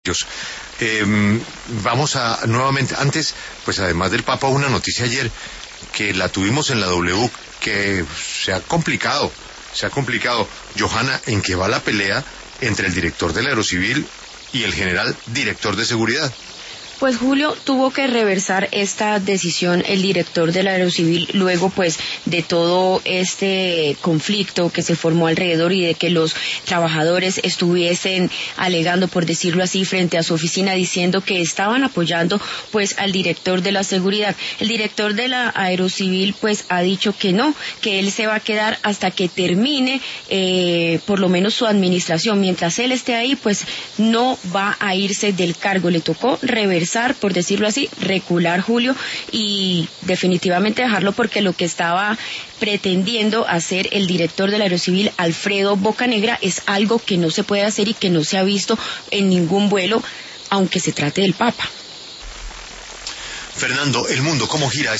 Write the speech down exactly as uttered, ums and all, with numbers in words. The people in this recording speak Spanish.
Eh, vamos a nuevamente, antes, pues además del Papa, una noticia ayer que la tuvimos en la W, que se ha complicado, se ha complicado. Johanna, ¿en qué va la pelea entre el director del Aerocivil y el general director de seguridad? Pues Julio, tuvo que reversar esta decisión el director del Aerocivil luego pues de todo este conflicto que se formó alrededor y de que los trabajadores estuviesen alegando, por decirlo así, frente a su oficina diciendo que estaban apoyando pues al director de la seguridad. El director de la Aerocivil pues ha dicho que no, que él se va a quedar hasta que termine eh, por lo menos su administración. Mientras él esté ahí pues no va a irse del cargo, le tocó reversar, por decirlo así, recular, Julio, y definitivamente dejarlo porque lo que estaba pretendiendo hacer el director del Aerocivil, Alfredo Bocanegra, es algo que no se puede hacer y que no se ha visto en ningún vuelo, aunque se trate del Papa. Fernando, el mundo, ¿cómo gira?